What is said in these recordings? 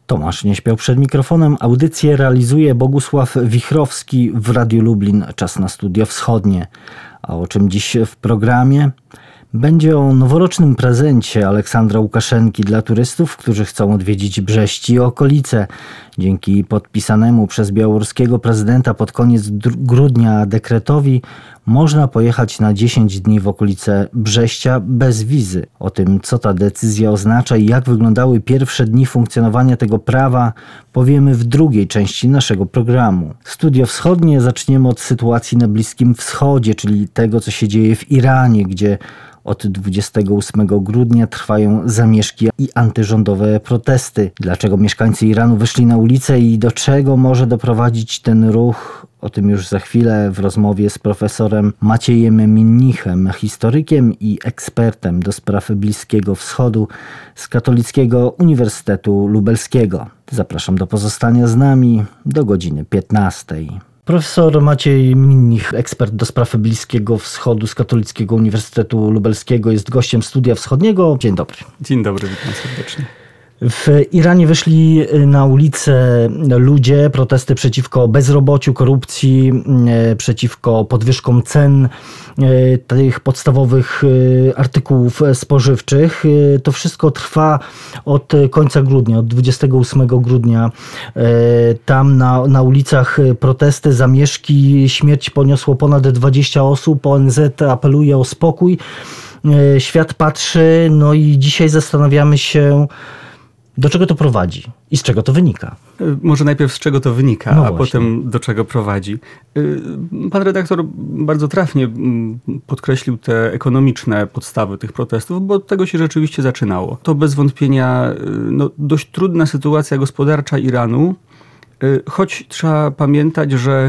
Tomasz nie śpiał przed mikrofonem. Audycję realizuje Bogusław Wichrowski w Radiu Lublin. Czas na Studio Wschodnie. A o czym dziś w programie? Będzie o noworocznym prezencie Aleksandra Łukaszenki dla turystów, którzy chcą odwiedzić Brześć i okolice. Dzięki podpisanemu przez białoruskiego prezydenta pod koniec grudnia dekretowi można pojechać na 10 dni w okolice Brześcia bez wizy. O tym, co ta decyzja oznacza i jak wyglądały pierwsze dni funkcjonowania tego prawa, powiemy w drugiej części naszego programu. Studio Wschodnie zaczniemy od sytuacji na Bliskim Wschodzie, czyli tego, co się dzieje w Iranie, gdzie od 28 grudnia trwają zamieszki i antyrządowe protesty. Dlaczego mieszkańcy Iranu wyszli na ulicę i do czego może doprowadzić ten ruch? O tym już za chwilę w rozmowie z profesorem Maciejem Minnichem, historykiem i ekspertem do spraw Bliskiego Wschodu z Katolickiego Uniwersytetu Lubelskiego. Zapraszam do pozostania z nami do godziny 15. Profesor Maciej Minnich, ekspert do spraw Bliskiego Wschodu z Katolickiego Uniwersytetu Lubelskiego, jest gościem Studia Wschodniego. Dzień dobry. Dzień dobry, witam serdecznie. W Iranie wyszli na ulicę ludzie, protesty przeciwko bezrobociu, korupcji, przeciwko podwyżkom cen tych podstawowych artykułów spożywczych. To wszystko trwa od końca grudnia, od 28 grudnia. Tam na ulicach protesty, zamieszki, śmierć poniosło ponad 20 osób. ONZ apeluje o spokój. Świat patrzy, no i dzisiaj zastanawiamy się, do czego to prowadzi i z czego to wynika? Może najpierw z czego to wynika, no a potem do czego prowadzi. Pan redaktor bardzo trafnie podkreślił te ekonomiczne podstawy tych protestów, bo od tego się rzeczywiście zaczynało. To bez wątpienia dość trudna sytuacja gospodarcza Iranu, choć trzeba pamiętać, że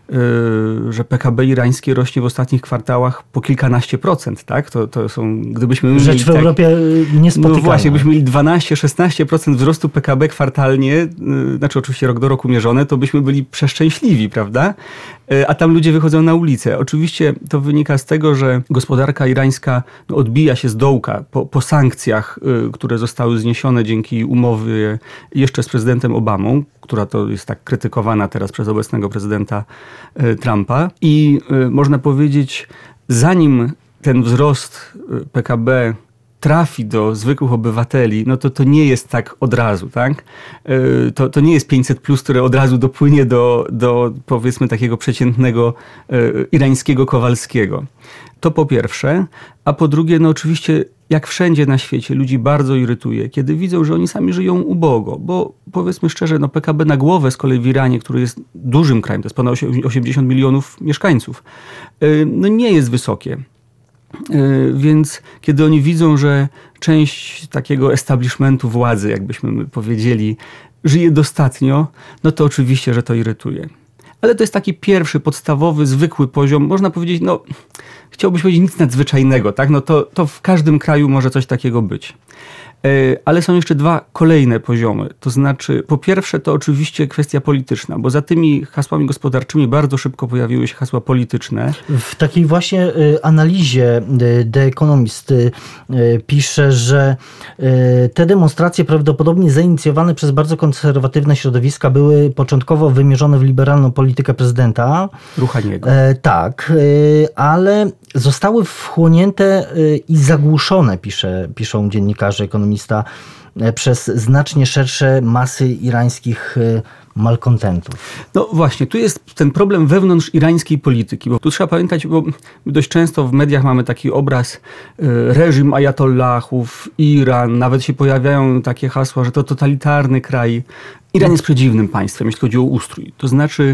PKB irańskie rośnie w ostatnich kwartałach po kilkanaście procent, tak? To są, gdybyśmy rzecz w Europie niespotykana. No właśnie, gdybyśmy mieli 12-16% wzrostu PKB kwartalnie, znaczy oczywiście rok do roku mierzone, to byśmy byli przeszczęśliwi, prawda? A tam ludzie wychodzą na ulicę. Oczywiście to wynika z tego, że gospodarka irańska odbija się z dołka po sankcjach, które zostały zniesione dzięki umowie jeszcze z prezydentem Obamą, która to jest tak krytykowana teraz przez obecnego prezydenta Trumpa. I można powiedzieć, zanim ten wzrost PKB trafi do zwykłych obywateli, no to nie jest tak od razu, tak? To nie jest 500+, które od razu dopłynie do powiedzmy takiego przeciętnego irańskiego Kowalskiego. To po pierwsze. A po drugie, oczywiście jak wszędzie na świecie ludzi bardzo irytuje, kiedy widzą, że oni sami żyją ubogo, bo powiedzmy szczerze, PKB na głowę z kolei w Iranie, który jest dużym krajem, to jest ponad 80 milionów mieszkańców, nie jest wysokie. Więc kiedy oni widzą, że część takiego establishmentu władzy, jakbyśmy powiedzieli, żyje dostatnio, to oczywiście, że to irytuje. Ale to jest taki pierwszy, podstawowy, zwykły poziom. Można powiedzieć, chciałbyś powiedzieć nic nadzwyczajnego, tak? To w każdym kraju może coś takiego być. Ale są jeszcze dwa kolejne poziomy. To znaczy, po pierwsze, to oczywiście kwestia polityczna, bo za tymi hasłami gospodarczymi bardzo szybko pojawiły się hasła polityczne. W takiej właśnie analizie The Economist pisze, że te demonstracje prawdopodobnie zainicjowane przez bardzo konserwatywne środowiska były początkowo wymierzone w liberalną politykę prezydenta. Rouhaniego. Tak, ale zostały wchłonięte i zagłuszone, piszą dziennikarze, ekonomista, przez znacznie szersze masy irańskich malkontentów. No właśnie, tu jest ten problem wewnątrz irańskiej polityki, bo tu trzeba pamiętać, bo dość często w mediach mamy taki obraz reżim ajatollahów, Iran, nawet się pojawiają takie hasła, że to totalitarny kraj. Iran jest przedziwnym państwem, jeśli chodzi o ustrój. To znaczy,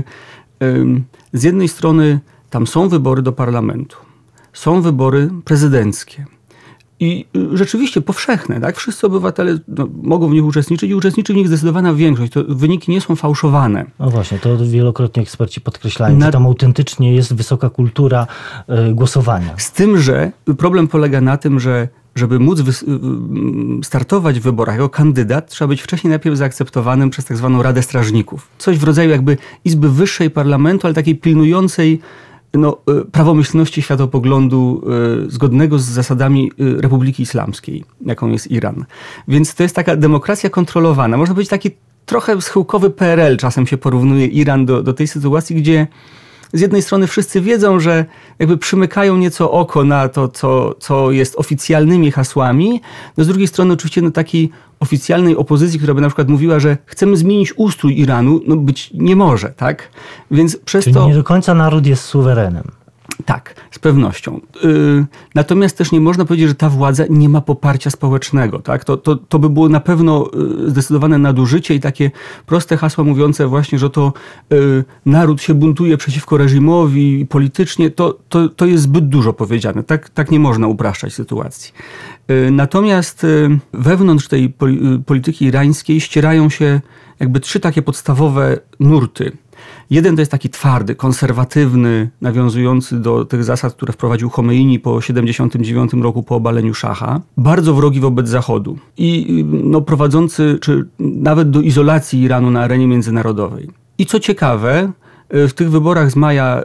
z jednej strony tam są wybory do parlamentu, są wybory prezydenckie. I rzeczywiście powszechne, tak? Wszyscy obywatele mogą w nich uczestniczyć i uczestniczy w nich zdecydowana większość. To wyniki nie są fałszowane. No właśnie, to wielokrotnie eksperci podkreślają, że tam autentycznie jest wysoka kultura głosowania. Z tym, że problem polega na tym, że żeby móc startować w wyborach jako kandydat, trzeba być wcześniej najpierw zaakceptowanym przez tak zwaną Radę Strażników. Coś w rodzaju jakby Izby Wyższej Parlamentu, ale takiej pilnującej prawomyślności światopoglądu zgodnego z zasadami Republiki Islamskiej, jaką jest Iran. Więc to jest taka demokracja kontrolowana. Można powiedzieć taki trochę schyłkowy PRL. Czasem się porównuje Iran do tej sytuacji, gdzie z jednej strony wszyscy wiedzą, że jakby przymykają nieco oko na to, co jest oficjalnymi hasłami. No z drugiej strony oczywiście takiej oficjalnej opozycji, która by na przykład mówiła, że chcemy zmienić ustrój Iranu, być nie może, tak? Więc przez Czyli to... nie do końca naród jest suwerenem. Tak, z pewnością. Natomiast też nie można powiedzieć, że ta władza nie ma poparcia społecznego. Tak? To by było na pewno zdecydowane nadużycie i takie proste hasła mówiące właśnie, że to naród się buntuje przeciwko reżimowi politycznie, to jest zbyt dużo powiedziane. Tak nie można upraszczać sytuacji. Natomiast wewnątrz tej polityki irańskiej ścierają się jakby trzy takie podstawowe nurty. Jeden to jest taki twardy, konserwatywny, nawiązujący do tych zasad, które wprowadził Chomeini po 1979 roku po obaleniu szacha. Bardzo wrogi wobec Zachodu i prowadzący czy nawet do izolacji Iranu na arenie międzynarodowej. I co ciekawe, w tych wyborach z maja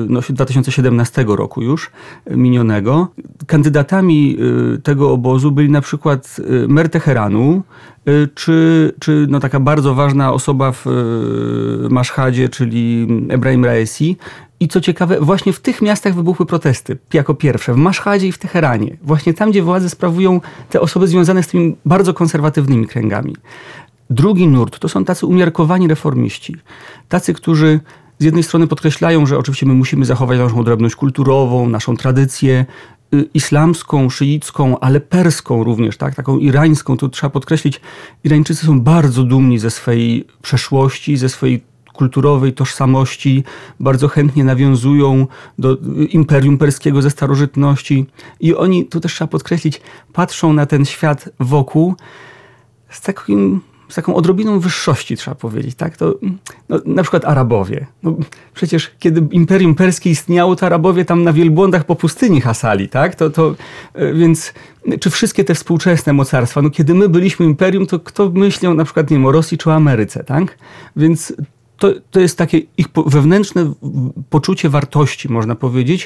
2017 roku już minionego, kandydatami tego obozu byli na przykład mer Teheranu, czy taka bardzo ważna osoba w Maszhadzie, czyli Ebrahim Raisi. I co ciekawe, właśnie w tych miastach wybuchły protesty jako pierwsze, w Maszhadzie i w Teheranie. Właśnie tam, gdzie władzę sprawują te osoby związane z tymi bardzo konserwatywnymi kręgami. Drugi nurt to są tacy umiarkowani reformiści. Tacy, którzy z jednej strony podkreślają, że oczywiście my musimy zachować naszą odrębność kulturową, naszą tradycję islamską, szyicką, ale perską również, tak? Taką irańską. To trzeba podkreślić, Irańczycy są bardzo dumni ze swojej przeszłości, ze swojej kulturowej tożsamości, bardzo chętnie nawiązują do Imperium Perskiego ze starożytności i oni, tu też trzeba podkreślić, patrzą na ten świat wokół z taką odrobiną wyższości, trzeba powiedzieć. Tak? To, na przykład Arabowie. Przecież kiedy Imperium Perskie istniało, to Arabowie tam na wielbłądach po pustyni hasali. Tak? Więc czy wszystkie te współczesne mocarstwa, kiedy my byliśmy imperium, to kto myślał na przykład o Rosji czy o Ameryce? Tak? Więc to jest takie ich wewnętrzne poczucie wartości, można powiedzieć.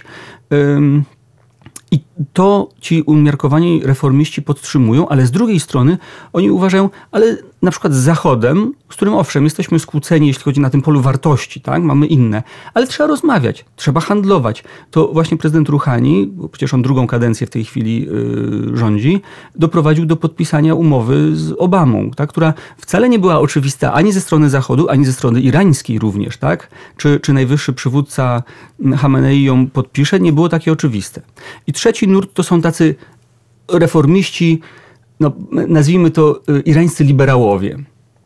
I to ci umiarkowani reformiści podtrzymują, ale z drugiej strony oni uważają, ale na przykład z Zachodem, z którym owszem, jesteśmy skłóceni, jeśli chodzi na tym polu wartości, tak? Mamy inne, ale trzeba rozmawiać, trzeba handlować. To właśnie prezydent Rouhani, bo przecież on drugą kadencję w tej chwili rządzi, doprowadził do podpisania umowy z Obamą, tak? Która wcale nie była oczywista ani ze strony Zachodu, ani ze strony irańskiej również. Tak? Czy najwyższy przywódca Chamenei ją podpisze, nie było takie oczywiste. I trzeci nurt to są tacy reformiści, nazwijmy to irańscy liberałowie.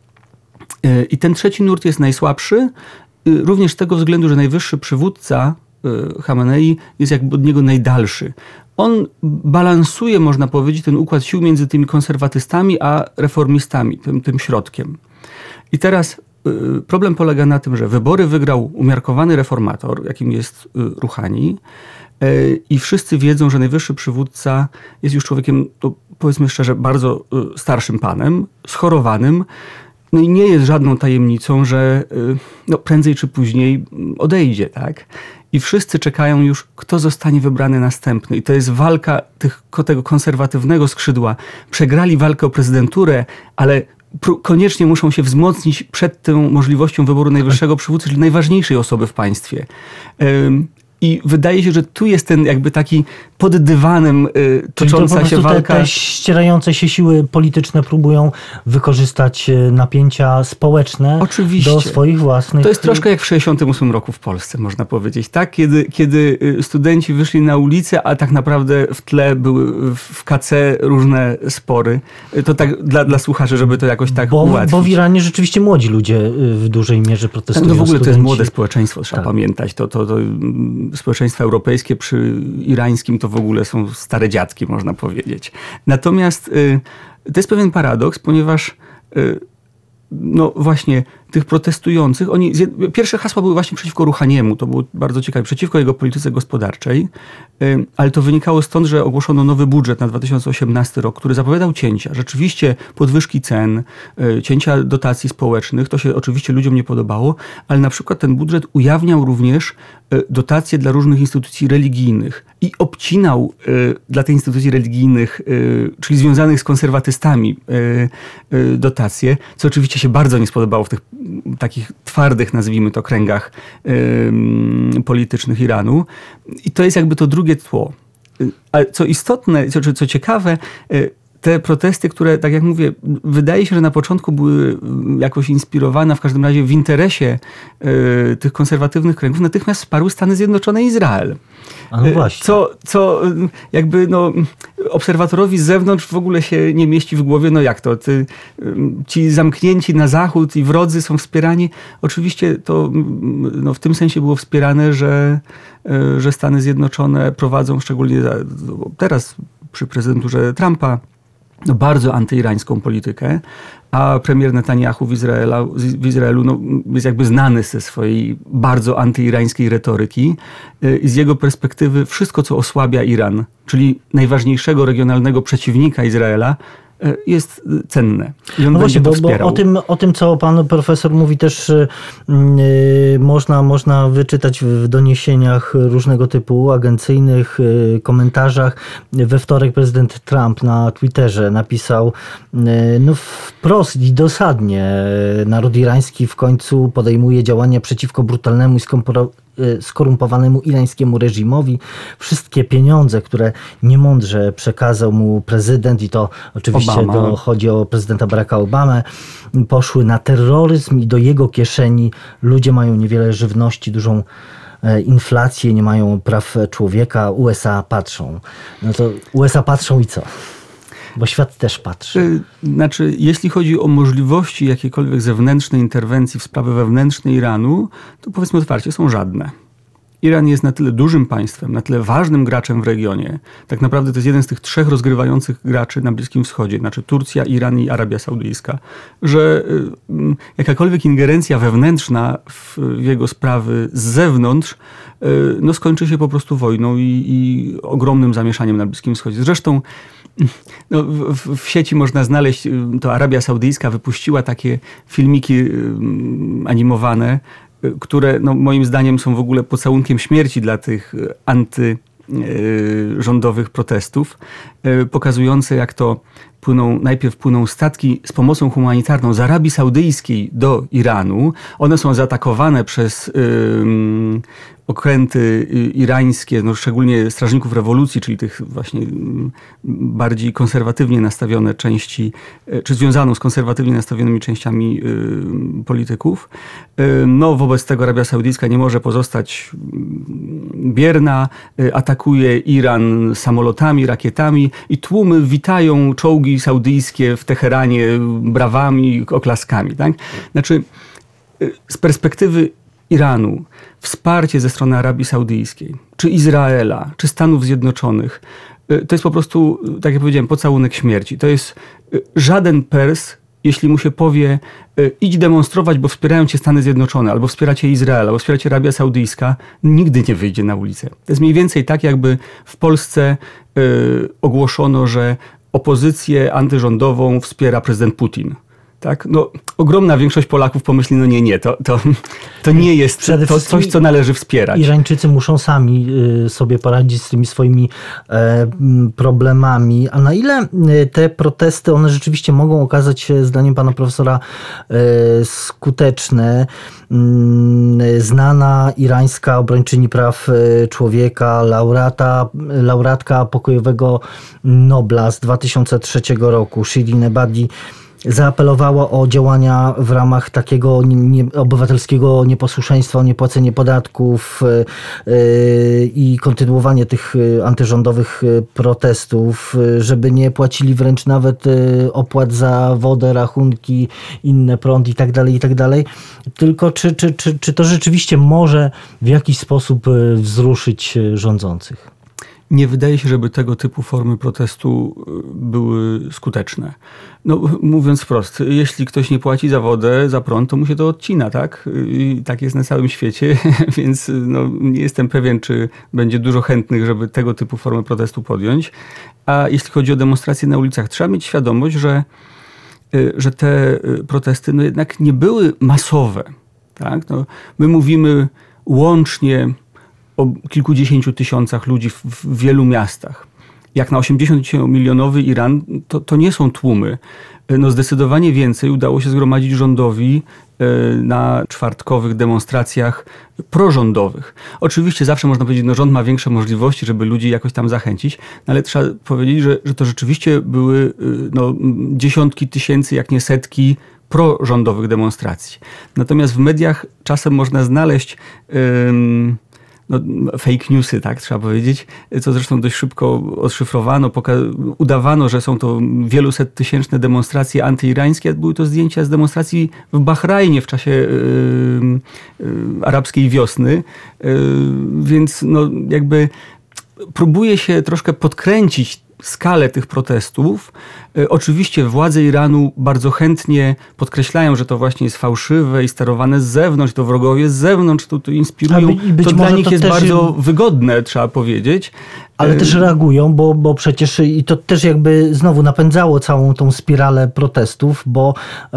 I ten trzeci nurt jest najsłabszy, również z tego względu, że najwyższy przywódca Chamenei jest jakby od niego najdalszy. On balansuje, można powiedzieć, ten układ sił między tymi konserwatystami a reformistami, tym środkiem. I teraz problem polega na tym, że wybory wygrał umiarkowany reformator, jakim jest Rouhani, i wszyscy wiedzą, że najwyższy przywódca jest już człowiekiem, powiedzmy szczerze, bardzo starszym panem, schorowanym. I nie jest żadną tajemnicą, że prędzej czy później odejdzie. Tak? I wszyscy czekają już, kto zostanie wybrany następny. I to jest walka tego konserwatywnego skrzydła. Przegrali walkę o prezydenturę, ale koniecznie muszą się wzmocnić przed tą możliwością wyboru najwyższego przywódcy, czyli najważniejszej osoby w państwie. I wydaje się, że tu jest ten jakby taki pod dywanem tocząca się walka. Te ścierające się siły polityczne próbują wykorzystać napięcia społeczne do swoich własnych... To jest troszkę jak w 1968 roku w Polsce, można powiedzieć. Tak? Kiedy studenci wyszli na ulicę, a tak naprawdę w tle były w KC różne spory. To tak dla słuchaczy, żeby to jakoś tak ułatwić. Bo w Iranie rzeczywiście młodzi ludzie w dużej mierze protestują. Tak, w ogóle to jest młode społeczeństwo, trzeba pamiętać. To społeczeństwa europejskie przy irańskim to w ogóle są stare dziadki, można powiedzieć. Natomiast to jest pewien paradoks, ponieważ właśnie tych protestujących, pierwsze hasła były właśnie przeciwko Rouhaniemu, to było bardzo ciekawe, przeciwko jego polityce gospodarczej, ale to wynikało stąd, że ogłoszono nowy budżet na 2018 rok, który zapowiadał cięcia. Rzeczywiście podwyżki cen, cięcia dotacji społecznych, to się oczywiście ludziom nie podobało, ale na przykład ten budżet ujawniał również dotacje dla różnych instytucji religijnych i obcinał dla tych instytucji religijnych, czyli związanych z konserwatystami, dotacje, co oczywiście się bardzo nie spodobało w tych takich twardych, nazwijmy to, kręgach politycznych Iranu. I to jest jakby to drugie tło. Ale co istotne, co ciekawe, te protesty, które, tak jak mówię, wydaje się, że na początku były jakoś inspirowane, w każdym razie w interesie tych konserwatywnych kręgów, natychmiast wsparły Stany Zjednoczone i Izrael. A no właśnie. Co jakby obserwatorowi z zewnątrz w ogóle się nie mieści w głowie, no jak to? Ci zamknięci na zachód i wrodzy są wspierani. Oczywiście to w tym sensie było wspierane, że Stany Zjednoczone prowadzą, szczególnie teraz przy prezydenturze Trumpa, bardzo antyirańską politykę, a premier Netanyahu w Izraelu jest jakby znany ze swojej bardzo antyirańskiej retoryki i z jego perspektywy wszystko, co osłabia Iran, czyli najważniejszego regionalnego przeciwnika Izraela, jest cenne. I on właśnie, będzie to wspierał. Bo o tym, co pan profesor mówi, też można wyczytać w doniesieniach różnego typu, agencyjnych, komentarzach. We wtorek prezydent Trump na Twitterze napisał wprost i dosadnie: naród irański w końcu podejmuje działania przeciwko brutalnemu i skorumpowanemu irańskiemu reżimowi. Wszystkie pieniądze, które niemądrze przekazał mu prezydent, i to oczywiście chodzi o prezydenta Baracka Obamę, poszły na terroryzm i do jego kieszeni. Ludzie mają niewiele żywności, dużą inflację, nie mają praw człowieka. USA patrzą. No to USA patrzą i co? Bo świat też patrzy. Znaczy, jeśli chodzi o możliwości jakiejkolwiek zewnętrznej interwencji w sprawy wewnętrzne Iranu, to powiedzmy otwarcie, są żadne. Iran jest na tyle dużym państwem, na tyle ważnym graczem w regionie. Tak naprawdę to jest jeden z tych trzech rozgrywających graczy na Bliskim Wschodzie, znaczy Turcja, Iran i Arabia Saudyjska, że jakakolwiek ingerencja wewnętrzna w jego sprawy z zewnątrz skończy się po prostu wojną i ogromnym zamieszaniem na Bliskim Wschodzie. Zresztą w sieci można znaleźć, to Arabia Saudyjska wypuściła takie filmiki animowane, które moim zdaniem są w ogóle pocałunkiem śmierci dla tych antyrządowych protestów, pokazujące, jak to najpierw płyną statki z pomocą humanitarną z Arabii Saudyjskiej do Iranu. One są zaatakowane przez okręty irańskie, szczególnie strażników rewolucji, czyli tych właśnie bardziej konserwatywnie nastawione części, czy związaną z konserwatywnie nastawionymi częściami polityków. Wobec tego Arabia Saudyjska nie może pozostać bierna, atakuje Iran samolotami, rakietami i tłumy witają czołgi saudyjskie w Teheranie brawami, oklaskami. Tak? Znaczy, z perspektywy Iranu, wsparcie ze strony Arabii Saudyjskiej, czy Izraela, czy Stanów Zjednoczonych, to jest po prostu, tak jak powiedziałem, pocałunek śmierci. To jest żaden Pers, jeśli mu się powie, idź demonstrować, bo wspierają cię Stany Zjednoczone, albo wspieracie Izrael, albo wspieracie Arabia Saudyjska, nigdy nie wyjdzie na ulicę. To jest mniej więcej tak, jakby w Polsce ogłoszono, że opozycję antyrządową wspiera prezydent Putin. Tak? Ogromna większość Polaków pomyśli, nie, to nie jest to coś, co należy wspierać. Irańczycy muszą sami sobie poradzić z tymi swoimi problemami. A na ile te protesty, one rzeczywiście mogą okazać się, zdaniem pana profesora, skuteczne? Znana irańska obrończyni praw człowieka, laureatka pokojowego Nobla z 2003 roku, Shirin Ebadi, zaapelowała o działania w ramach takiego obywatelskiego nieposłuszeństwa, o niepłacenie podatków i kontynuowanie tych antyrządowych protestów, żeby nie płacili wręcz nawet opłat za wodę, rachunki, inne prąd i tak dalej. Tylko czy to rzeczywiście może w jakiś sposób wzruszyć rządzących? nie wydaje się, żeby tego typu formy protestu były skuteczne. No, mówiąc wprost, jeśli ktoś nie płaci za wodę, za prąd, to mu się to odcina, tak? I tak jest na całym świecie, więc no, nie jestem pewien, czy będzie dużo chętnych, żeby tego typu formę protestu podjąć. A jeśli chodzi o demonstracje na ulicach, trzeba mieć świadomość, że te protesty no, jednak nie były masowe. Tak? No, my mówimy łącznie o kilkudziesięciu tysiącach ludzi w wielu miastach. Jak na 80-milionowy Iran, to nie są tłumy. No zdecydowanie więcej udało się zgromadzić rządowi na czwartkowych demonstracjach prorządowych. Oczywiście zawsze można powiedzieć, no rząd ma większe możliwości, żeby ludzi jakoś tam zachęcić, no ale trzeba powiedzieć, że to rzeczywiście były no, dziesiątki tysięcy, jak nie setki prorządowych demonstracji. Natomiast w mediach czasem można znaleźć no, fake newsy, tak trzeba powiedzieć, co zresztą dość szybko odszyfrowano, udawano, że są to wielusettysięczne demonstracje antyirańskie. Były to zdjęcia z demonstracji w Bahrajnie w czasie arabskiej wiosny, więc no, jakby próbuje się troszkę podkręcić skalę tych protestów. Oczywiście władze Iranu bardzo chętnie podkreślają, że to właśnie jest fałszywe i sterowane z zewnątrz, to wrogowie z zewnątrz to inspirują. To dla nich jest bardzo wygodne, trzeba powiedzieć. Ale też reagują, bo przecież i to też jakby znowu napędzało całą tą spiralę protestów, bo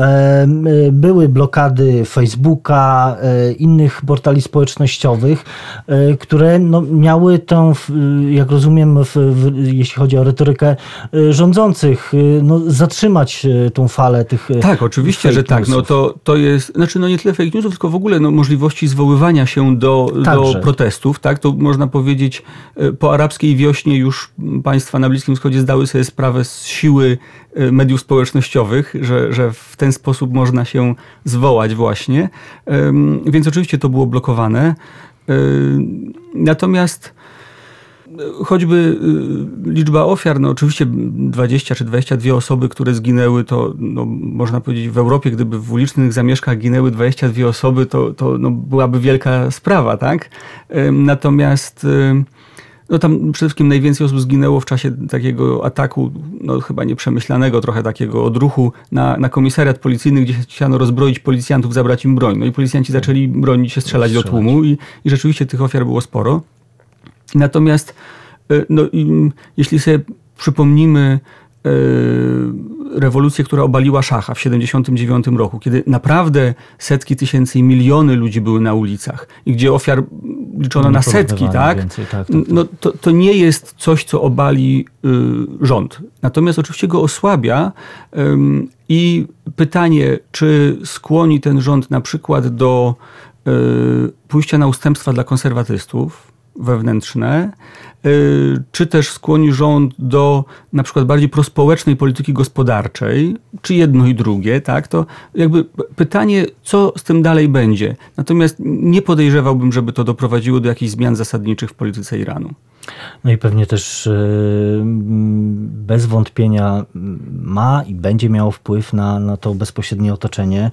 były blokady Facebooka, innych portali społecznościowych, które no, miały tą, jak rozumiem, jeśli chodzi o retorykę rządzących, no, zatrzymać tą falę tych tak, oczywiście, że tak. No, to jest, znaczy no nie tyle fake newsów, tylko w ogóle no, możliwości zwoływania się do protestów. Tak? To można powiedzieć po arabskiej wiośnie już państwa na Bliskim Wschodzie zdały sobie sprawę z siły mediów społecznościowych, że w ten sposób można się zwołać właśnie. Więc oczywiście to było blokowane. Natomiast choćby liczba ofiar, no oczywiście 20 czy 22 osoby, które zginęły, to no, można powiedzieć w Europie, gdyby w ulicznych zamieszkach ginęły 22 osoby, to no, byłaby wielka sprawa, tak? Natomiast no, tam przede wszystkim najwięcej osób zginęło w czasie takiego ataku, no chyba nieprzemyślanego, trochę takiego odruchu na komisariat policyjny, gdzie chciano rozbroić policjantów, zabrać im broń. No i policjanci zaczęli bronić się, strzelać do tłumu i rzeczywiście tych ofiar było sporo. Natomiast no, jeśli sobie przypomnimy rewolucję, która obaliła szacha w 1979 roku, kiedy naprawdę setki tysięcy i miliony ludzi były na ulicach i gdzie ofiar liczono na setki, tak? Więcej, tak. No, to nie jest coś, co obali rząd. Natomiast oczywiście go osłabia i pytanie, czy skłoni ten rząd na przykład do pójścia na ustępstwa dla konserwatystów wewnętrzne, czy też skłoni rząd do na przykład bardziej prospołecznej polityki gospodarczej, czy jedno i drugie, tak? To jakby pytanie, co z tym dalej będzie. Natomiast nie podejrzewałbym, żeby to doprowadziło do jakichś zmian zasadniczych w polityce Iranu. No i pewnie też bez wątpienia ma i będzie miało wpływ na to bezpośrednie otoczenie.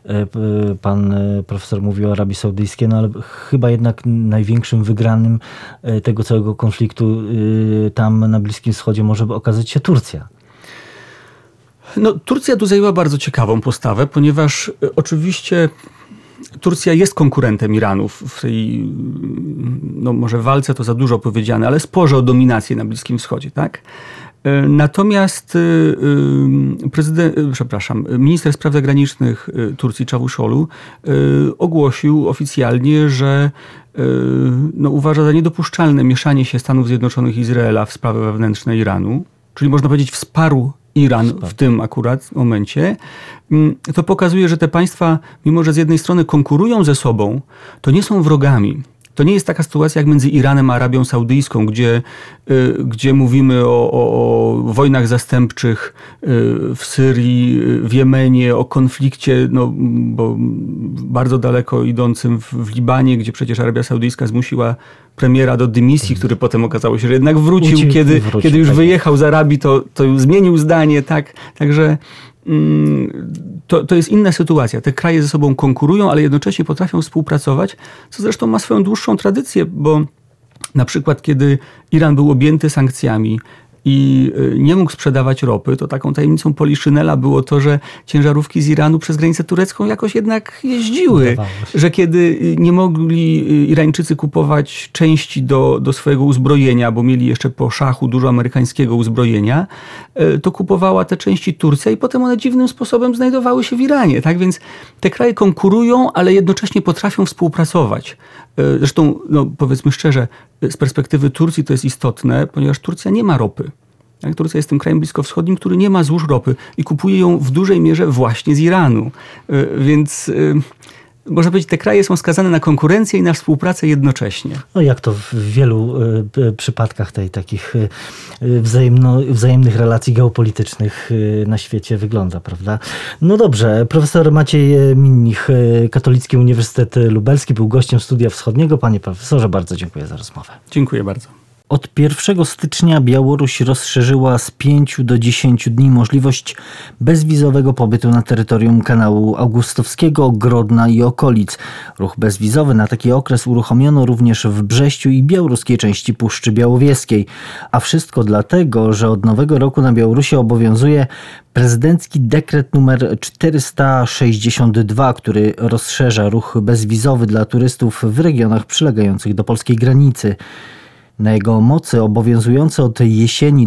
Pan profesor mówił o Arabii Saudyjskiej, no ale chyba jednak największym wygranym tego całego konfliktu tam na Bliskim Wschodzie może okazać się Turcja. No, Turcja tu zajęła bardzo ciekawą postawę, ponieważ oczywiście Turcja jest konkurentem Iranu w tej, no może walce to za dużo powiedziane, ale sporze o dominację na Bliskim Wschodzie, tak? Natomiast minister spraw zagranicznych Turcji Çavuşoğlu ogłosił oficjalnie, że no, uważa za niedopuszczalne mieszanie się Stanów Zjednoczonych i Izraela w sprawy wewnętrzne Iranu, czyli można powiedzieć wsparł Iran w tym akurat momencie. To pokazuje, że te państwa, mimo że z jednej strony konkurują ze sobą, to nie są wrogami. To nie jest taka sytuacja jak między Iranem a Arabią Saudyjską, gdzie mówimy o wojnach zastępczych w Syrii, w Jemenie, o konflikcie no, bo bardzo daleko idącym w Libanie, gdzie przecież Arabia Saudyjska zmusiła premiera do dymisji, który potem okazało się, że jednak wrócił. Kiedy już wyjechał z Arabii, to już zmienił zdanie. Tak? Także to jest inna sytuacja. Te kraje ze sobą konkurują, ale jednocześnie potrafią współpracować, co zresztą ma swoją dłuższą tradycję, bo Na przykład, kiedy Iran był objęty sankcjami i nie mógł sprzedawać ropy, to taką tajemnicą Poliszynela było to, że ciężarówki z Iranu przez granicę turecką jakoś jednak jeździły. Że kiedy nie mogli Irańczycy kupować części do swojego uzbrojenia, bo mieli jeszcze po szachu dużo amerykańskiego uzbrojenia, to kupowała te części Turcja i potem one dziwnym sposobem znajdowały się w Iranie. Tak więc te kraje konkurują, ale jednocześnie potrafią współpracować. Zresztą, powiedzmy szczerze, z perspektywy Turcji to jest istotne, ponieważ Turcja nie ma ropy. Turcja jest tym krajem bliskowschodnim, który nie ma złóż ropy i kupuje ją w dużej mierze właśnie z Iranu. Więc można powiedzieć, te kraje są skazane na konkurencję i na współpracę jednocześnie. No jak to w wielu przypadkach takich wzajemnych relacji geopolitycznych na świecie wygląda, prawda? No dobrze, profesor Maciej Minnich, Katolicki Uniwersytet Lubelski, był gościem Studia Wschodniego. Panie profesorze, bardzo dziękuję za rozmowę. Dziękuję bardzo. Od 1 stycznia Białoruś rozszerzyła z 5 do 10 dni możliwość bezwizowego pobytu na terytorium Kanału Augustowskiego, Grodna i okolic. Ruch bezwizowy na taki okres uruchomiono również w Brześciu i białoruskiej części Puszczy Białowieskiej. A wszystko dlatego, że od nowego roku na Białorusi obowiązuje prezydencki dekret numer 462, który rozszerza ruch bezwizowy dla turystów w regionach przylegających do polskiej granicy. Na jego mocy obowiązujący od jesieni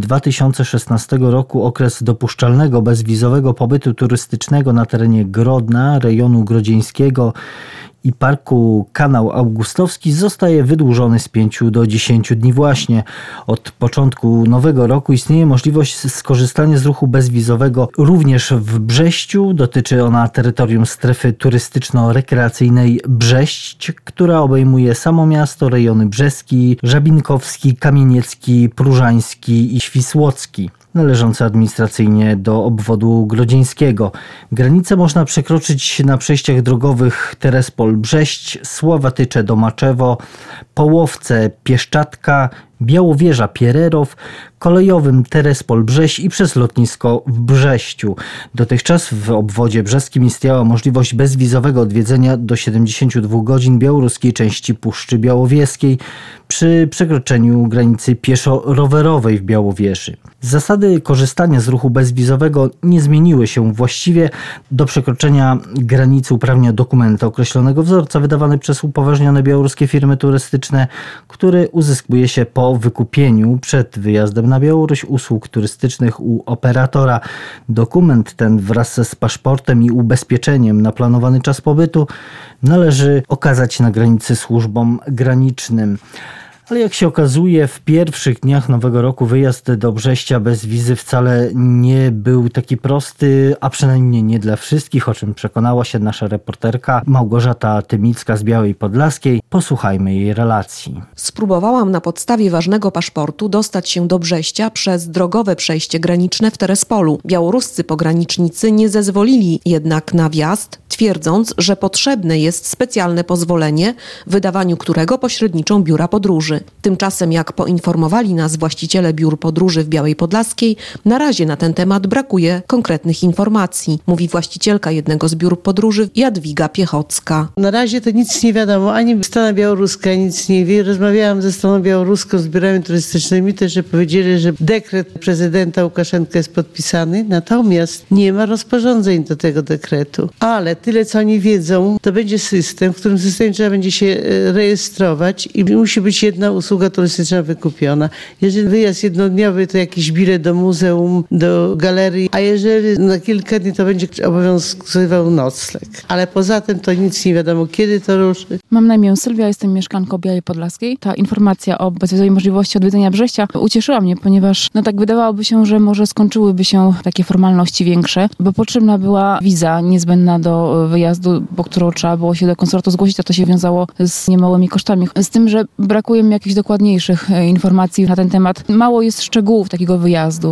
2016 roku okres dopuszczalnego bezwizowego pobytu turystycznego na terenie Grodna, rejonu grodzieńskiego i parku Kanał Augustowski zostaje wydłużony z 5 do 10 dni właśnie. Od początku nowego roku istnieje możliwość skorzystania z ruchu bezwizowego również w Brześciu. Dotyczy ona terytorium strefy turystyczno-rekreacyjnej Brześć, która obejmuje samo miasto, rejony brzeski, żabinkowski, kamieniecki, próżański i świsłocki, należące administracyjnie do obwodu grodzieńskiego. Granice można przekroczyć na przejściach drogowych Terespol-Brześć, Sławatycze-Domaczewo, Połowce, Pieszczatka, Białowieża-Piererow, kolejowym Terespol-Brześć i przez lotnisko w Brześciu. Dotychczas w obwodzie brzeskim istniała możliwość bezwizowego odwiedzenia do 72 godzin białoruskiej części Puszczy Białowieskiej przy przekroczeniu granicy pieszo-rowerowej w Białowieży. Zasady korzystania z ruchu bezwizowego nie zmieniły się właściwie. Do przekroczenia granicy uprawnia dokument określonego wzorca wydawany przez upoważnione białoruskie firmy turystyczne, który uzyskuje się po wykupieniu przed wyjazdem na Białoruś usług turystycznych u operatora. Dokument ten wraz z paszportem i ubezpieczeniem na planowany czas pobytu należy okazać na granicy służbom granicznym. Ale jak się okazuje, w pierwszych dniach nowego roku wyjazd do Brześcia bez wizy wcale nie był taki prosty, a przynajmniej nie dla wszystkich, o czym przekonała się nasza reporterka Małgorzata Tymicka z Białej Podlaskiej. Posłuchajmy jej relacji. Spróbowałam na podstawie ważnego paszportu dostać się do Brześcia przez drogowe przejście graniczne w Terespolu. Białoruscy pogranicznicy nie zezwolili jednak na wjazd, twierdząc, że potrzebne jest specjalne pozwolenie, w wydawaniu którego pośredniczą biura podróży. Tymczasem, jak poinformowali nas właściciele biur podróży w Białej Podlaskiej, na razie na ten temat brakuje konkretnych informacji, mówi właścicielka jednego z biur podróży Jadwiga Piechocka. Na razie to nic nie wiadomo, ani strona białoruska nic nie wie. Rozmawiałam ze stroną białoruską, z biurami turystycznymi, też że powiedzieli, że dekret prezydenta Łukaszenka jest podpisany, natomiast nie ma rozporządzeń do tego dekretu. Ale tyle, co oni wiedzą, to będzie system, w którym systemie trzeba będzie się rejestrować i musi być jedna usługa turystyczna wykupiona. Jeżeli wyjazd jednodniowy, to jakiś bilet do muzeum, do galerii, a jeżeli na kilka dni, to będzie obowiązywał nocleg. Ale poza tym to nic nie wiadomo, kiedy to ruszy. Mam na imię Sylwia, jestem mieszkanką Białej Podlaskiej. Ta informacja o bezwizowej możliwości odwiedzenia Brześcia ucieszyła mnie, ponieważ tak wydawałoby się, że może skończyłyby się takie formalności większe, bo potrzebna była wiza niezbędna do wyjazdu, po którą trzeba było się do konsulatu zgłosić, a to się wiązało z niemałymi kosztami. Z tym, że brakuje mi jakichś dokładniejszych informacji na ten temat. Mało jest szczegółów takiego wyjazdu.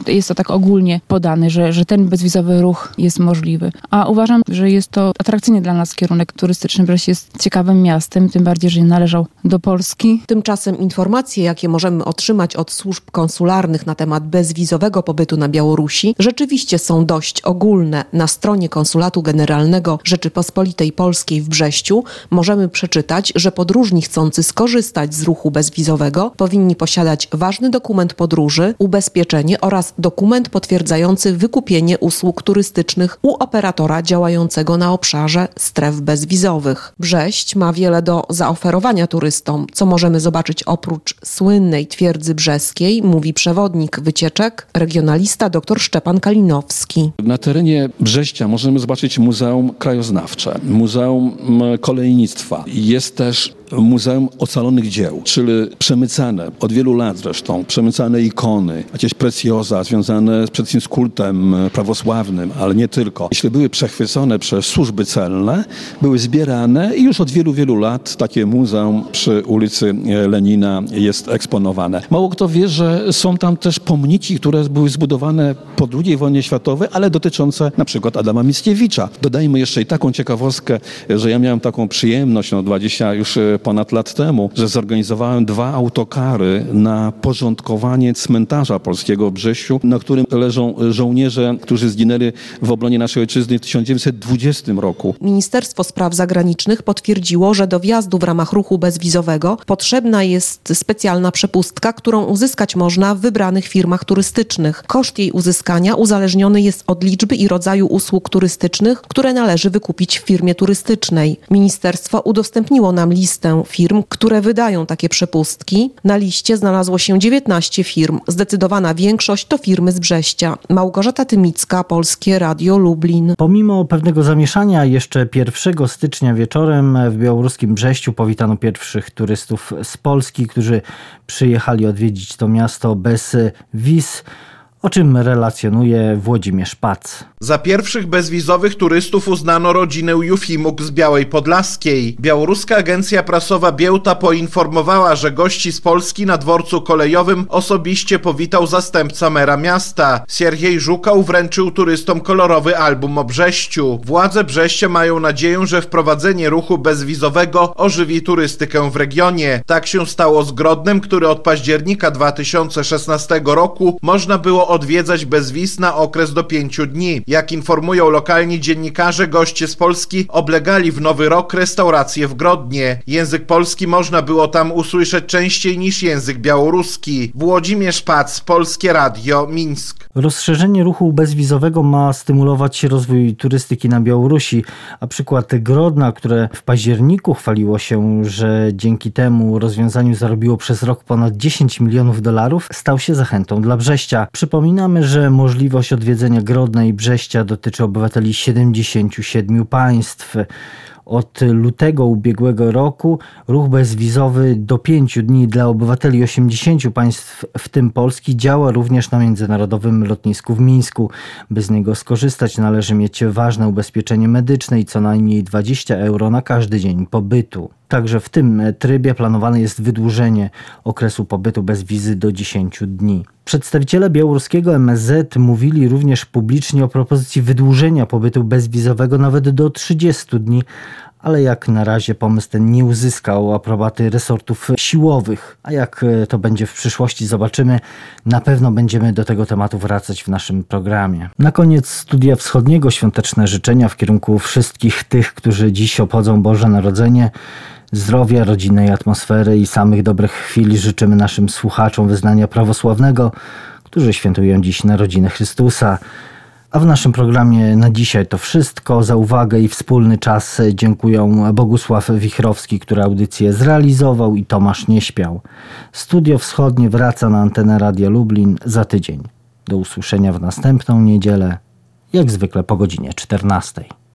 jest to tak ogólnie podane, że ten bezwizowy ruch jest możliwy. A uważam, że jest to atrakcyjny dla nas kierunek turystyczny. Brześć jest ciekawym miastem, tym bardziej, że należał do Polski. Tymczasem informacje, jakie możemy otrzymać od służb konsularnych na temat bezwizowego pobytu na Białorusi, rzeczywiście są dość ogólne. Na stronie Konsulatu Generalnego Rzeczypospolitej Polskiej w Brześciu możemy przeczytać, że podróżni chcący skorzystać z ruchu bezwizowego powinni posiadać ważny dokument podróży, ubezpieczenie oraz dokument potwierdzający wykupienie usług turystycznych u operatora działającego na obszarze stref bezwizowych. Brześć ma wiele do zaoferowania turystom, co możemy zobaczyć oprócz słynnej twierdzy brzeskiej, mówi przewodnik wycieczek, regionalista dr Szczepan Kalinowski. Na terenie Brześcia możemy zobaczyć Muzeum Krajoznawcze, Muzeum Kolejnictwa. Jest też Muzeum Ocalonych Dzieł, czyli przemycane, od wielu lat zresztą, przemycane ikony, jakieś precjoza związane przede wszystkim z kultem prawosławnym, ale nie tylko. Jeśli były przechwycone przez służby celne, były zbierane i już od wielu, wielu lat takie muzeum przy ulicy Lenina jest eksponowane. Mało kto wie, że są tam też pomniki, które były zbudowane po II wojnie światowej, ale dotyczące na przykład Adama Mickiewicza. Dodajmy jeszcze i taką ciekawostkę, że ja miałem taką przyjemność 20 już ponad lat temu, że zorganizowałem 2 autokary na porządkowanie cmentarza polskiego w Brześciu, na którym leżą żołnierze, którzy zginęli w obronie naszej ojczyzny w 1920 roku. Ministerstwo Spraw Zagranicznych potwierdziło, że do wjazdu w ramach ruchu bezwizowego potrzebna jest specjalna przepustka, którą uzyskać można w wybranych firmach turystycznych. Koszt jej uzyskania uzależniony jest od liczby i rodzaju usług turystycznych, które należy wykupić w firmie turystycznej. Ministerstwo udostępniło nam listę firm, które wydają takie przepustki. Na liście znalazło się 19 firm. Zdecydowana większość to firmy z Brześcia. Małgorzata Tymicka, Polskie Radio Lublin. Pomimo pewnego zamieszania jeszcze 1 stycznia wieczorem w białoruskim Brześciu powitano pierwszych turystów z Polski, którzy przyjechali odwiedzić to miasto bez wiz, o czym relacjonuje Włodzimierz Pac. Za pierwszych bezwizowych turystów uznano rodzinę Jufimuk z Białej Podlaskiej. Białoruska agencja prasowa Biełta poinformowała, że gości z Polski na dworcu kolejowym osobiście powitał zastępca mera miasta. Siergiej Żukał wręczył turystom kolorowy album o Brześciu. Władze Brześcia mają nadzieję, że wprowadzenie ruchu bezwizowego ożywi turystykę w regionie. Tak się stało z Grodnem, który od października 2016 roku można było odwiedzać bez wiz na okres do 5 dni. Jak informują lokalni dziennikarze, goście z Polski oblegali w Nowy Rok restauracje w Grodnie. Język polski można było tam usłyszeć częściej niż język białoruski. Włodzimierz Pac, Polskie Radio, Mińsk. Rozszerzenie ruchu bezwizowego ma stymulować rozwój turystyki na Białorusi, a przykład Grodna, które w październiku chwaliło się, że dzięki temu rozwiązaniu zarobiło przez rok ponad $10 milionów, stał się zachętą dla Brześcia. Przypominamy, że możliwość odwiedzenia Grodna i Brześcia dotyczy obywateli 77 państw. Od lutego ubiegłego roku ruch bezwizowy do 5 dni dla obywateli 80 państw, w tym Polski, działa również na międzynarodowym lotnisku w Mińsku. By z niego skorzystać, należy mieć ważne ubezpieczenie medyczne i co najmniej 20 euro na każdy dzień pobytu. Także w tym trybie planowane jest wydłużenie okresu pobytu bez wizy do 10 dni. Przedstawiciele białoruskiego MSZ mówili również publicznie o propozycji wydłużenia pobytu bezwizowego nawet do 30 dni, ale jak na razie pomysł ten nie uzyskał aprobaty resortów siłowych. A jak to będzie w przyszłości, zobaczymy. Na pewno będziemy do tego tematu wracać w naszym programie. Na koniec Studia Wschodniego świąteczne życzenia w kierunku wszystkich tych, którzy dziś obchodzą Boże Narodzenie. Zdrowia, rodzinnej atmosfery i samych dobrych chwil życzymy naszym słuchaczom wyznania prawosławnego, którzy świętują dziś narodziny Chrystusa. A w naszym programie na dzisiaj to wszystko. Za uwagę i wspólny czas dziękuję Bogusław Wichrowski, który audycję zrealizował, i Tomasz Nieśpiał. Studio Wschodnie wraca na antenę Radia Lublin za tydzień. Do usłyszenia w następną niedzielę, jak zwykle po godzinie 14.